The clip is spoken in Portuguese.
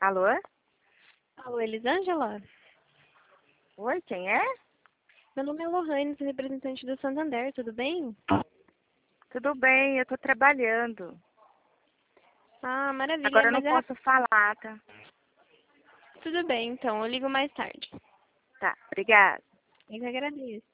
Alô? Alô, Elisângela? Oi, quem é? Meu nome é Lohane, sou representante do Santander, tudo bem? Tudo bem, eu tô trabalhando. Ah, maravilha, Agora eu não mas posso falar, tá? tudo bem, então, eu ligo mais tarde. Tá, obrigada. Eu que agradeço.